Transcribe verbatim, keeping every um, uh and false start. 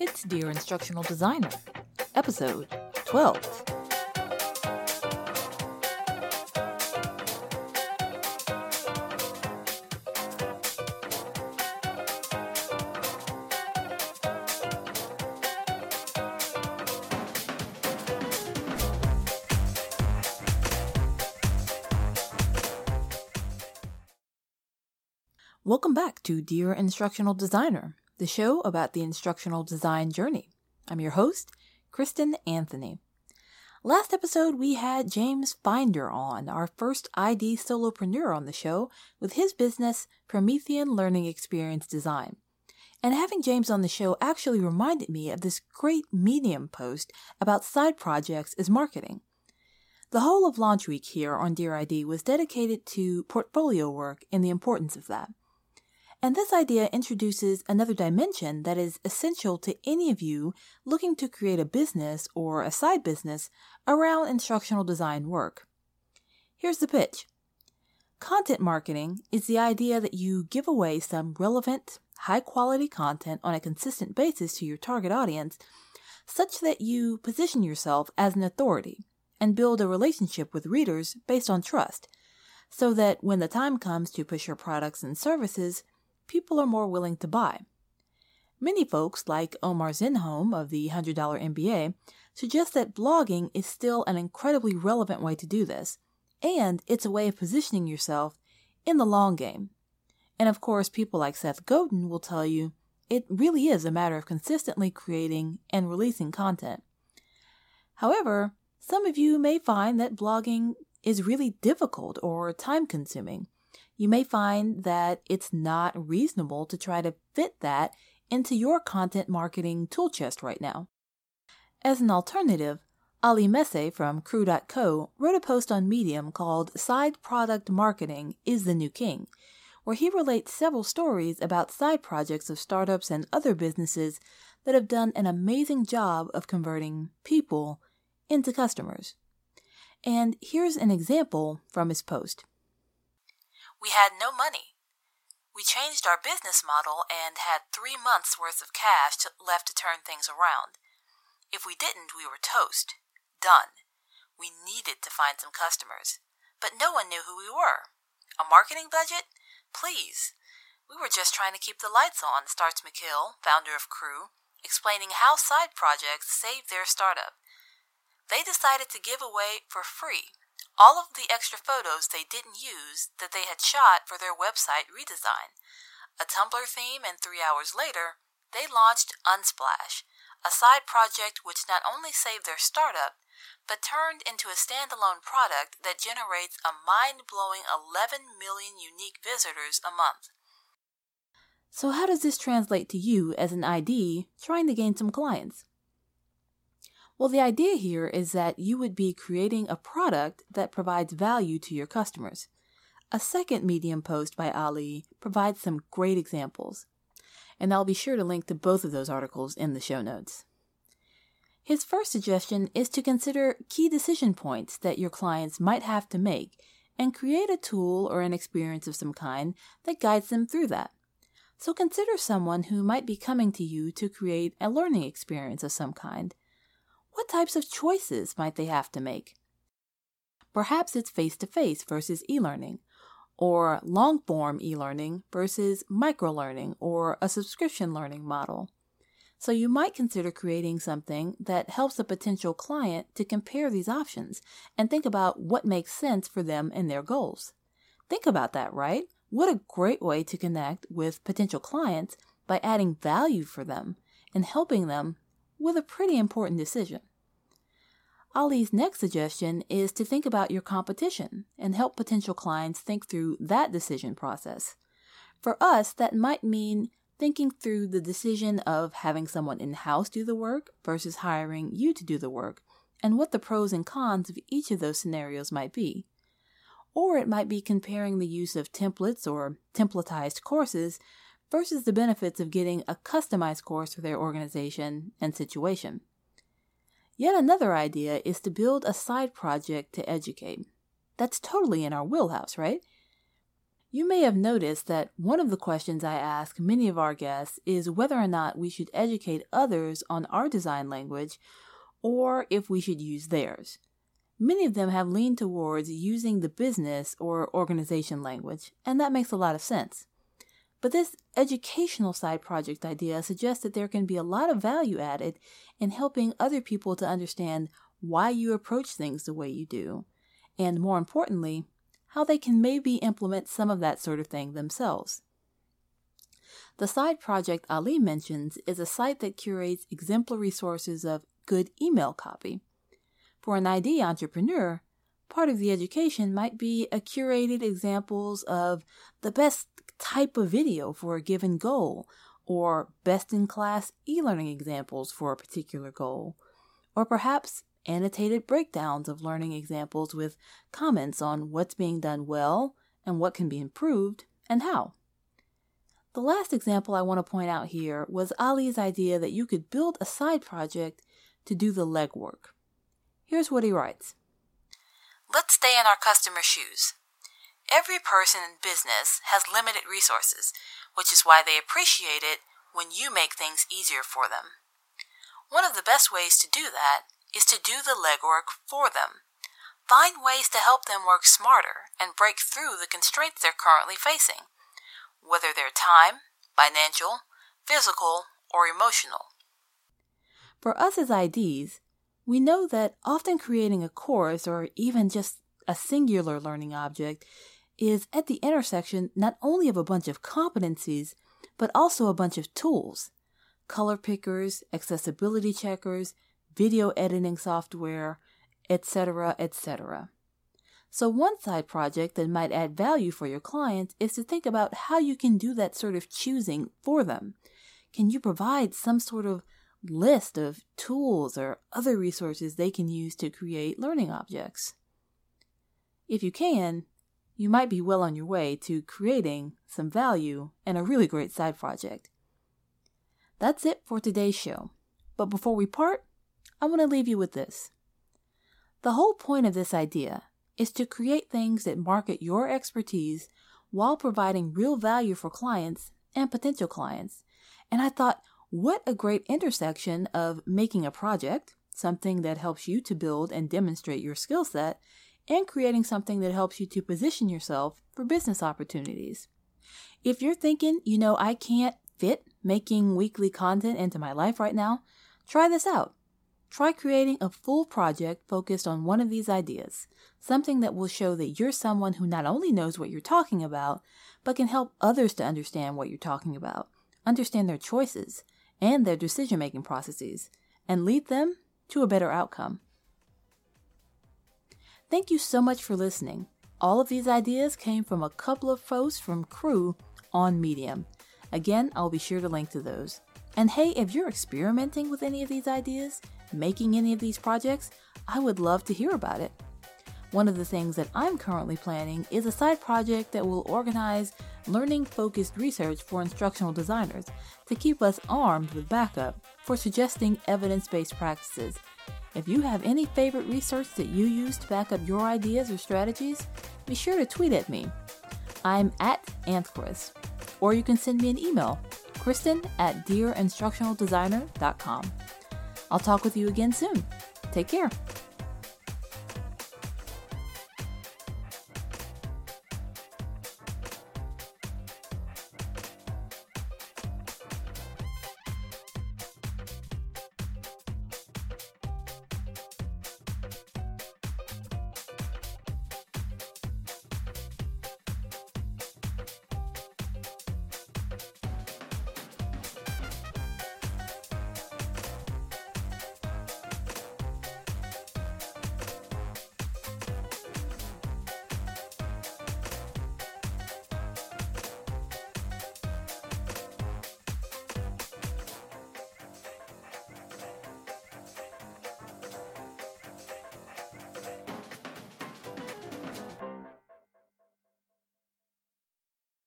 It's Dear Instructional Designer, episode twelve. Welcome back to Dear Instructional Designer, the show about the instructional design journey. I'm your host, Kristen Anthony. Last episode, we had James Finder on, our first I D solopreneur on the show, with his business, Promethean Learning Experience Design. And having James on the show actually reminded me of this great Medium post about side projects as marketing. The whole of launch week here on Dear I D was dedicated to portfolio work and the importance of that. And this idea introduces another dimension that is essential to any of you looking to create a business or a side business around instructional design work. Here's the pitch. Content marketing is the idea that you give away some relevant, high-quality content on a consistent basis to your target audience such that you position yourself as an authority and build a relationship with readers based on trust, so that when the time comes to push your products and services, people are more willing to buy. Many folks, like Omar Zenhom of the one hundred dollar M B A, suggest that blogging is still an incredibly relevant way to do this, and it's a way of positioning yourself in the long game. And of course, people like Seth Godin will tell you it really is a matter of consistently creating and releasing content. However, some of you may find that blogging is really difficult or time-consuming. You may find that it's not reasonable to try to fit that into your content marketing tool chest right now. As an alternative, Ali Messe from Crew dot co wrote a post on Medium called Side Product Marketing is the New King, where he relates several stories about side projects of startups and other businesses that have done an amazing job of converting people into customers. And here's an example from his post. We had no money. We changed our business model and had three months' worth of cash to, left to turn things around. If we didn't, we were toast. Done. We needed to find some customers, but no one knew who we were. A marketing budget? Please. We were just trying to keep the lights on, starts McKill, founder of Crew, explaining how side projects saved their startup. They decided to give away for free all of the extra photos they didn't use that they had shot for their website redesign, a Tumblr theme, and three hours later, they launched Unsplash, a side project which not only saved their startup, but turned into a standalone product that generates a mind-blowing eleven million unique visitors a month. So how does this translate to you as an I D trying to gain some clients? Well, the idea here is that you would be creating a product that provides value to your customers. A second Medium post by Ali provides some great examples, and I'll be sure to link to both of those articles in the show notes. His first suggestion is to consider key decision points that your clients might have to make and create a tool or an experience of some kind that guides them through that. So consider someone who might be coming to you to create a learning experience of some kind. What types of choices might they have to make? Perhaps it's face-to-face versus e-learning, or long-form e-learning versus micro-learning or a subscription learning model. So you might consider creating something that helps a potential client to compare these options and think about what makes sense for them and their goals. Think about that, right? What a great way to connect with potential clients by adding value for them and helping them with a pretty important decision. Ali's next suggestion is to think about your competition and help potential clients think through that decision process. For us, that might mean thinking through the decision of having someone in-house do the work versus hiring you to do the work, and what the pros and cons of each of those scenarios might be. Or it might be comparing the use of templates or templatized courses versus the benefits of getting a customized course for their organization and situation. Yet another idea is to build a side project to educate. That's totally in our wheelhouse, right? You may have noticed that one of the questions I ask many of our guests is whether or not we should educate others on our design language or if we should use theirs. Many of them have leaned towards using the business or organization language, and that makes a lot of sense. But this educational side project idea suggests that there can be a lot of value added in helping other people to understand why you approach things the way you do, and more importantly, how they can maybe implement some of that sort of thing themselves. The side project Ali mentions is a site that curates exemplary sources of good email copy. For an I D entrepreneur, part of the education might be a curated examples of the best type of video for a given goal, or best-in-class e-learning examples for a particular goal, or perhaps annotated breakdowns of learning examples with comments on what's being done well and what can be improved and how. The last example I want to point out here was Ali's idea that you could build a side project to do the legwork. Here's what he writes. Let's stay in our customer's shoes. Every person in business has limited resources, which is why they appreciate it when you make things easier for them. One of the best ways to do that is to do the legwork for them. Find ways to help them work smarter and break through the constraints they're currently facing, whether they're time, financial, physical, or emotional. For us as I Ds, we know that often creating a course or even just a singular learning object is at the intersection not only of a bunch of competencies, but also a bunch of tools. Color pickers, accessibility checkers, video editing software, et cetera, et cetera. So one side project that might add value for your clients is to think about how you can do that sort of choosing for them. Can you provide some sort of list of tools or other resources they can use to create learning objects? If you can, you might be well on your way to creating some value and a really great side project. That's it for today's show. But before we part, I want to leave you with this. The whole point of this idea is to create things that market your expertise while providing real value for clients and potential clients. And I thought, what a great intersection of making a project, something that helps you to build and demonstrate your skill set, and creating something that helps you to position yourself for business opportunities. If you're thinking, you know, I can't fit making weekly content into my life right now, try this out. Try creating a full project focused on one of these ideas, something that will show that you're someone who not only knows what you're talking about, but can help others to understand what you're talking about, understand their choices and their decision-making processes, and lead them to a better outcome. Thank you so much for listening. All of these ideas came from a couple of posts from Crew on Medium. Again, I'll be sure to link to those. And hey, if you're experimenting with any of these ideas, making any of these projects, I would love to hear about it. One of the things that I'm currently planning is a side project that will organize learning-focused research for instructional designers to keep us armed with backup for suggesting evidence-based practices. If you have any favorite research that you use to back up your ideas or strategies, be sure to tweet at me. I'm at Anthchris, or you can send me an email, Kristen at dear instructional designer dot com. I'll talk with you again soon. Take care.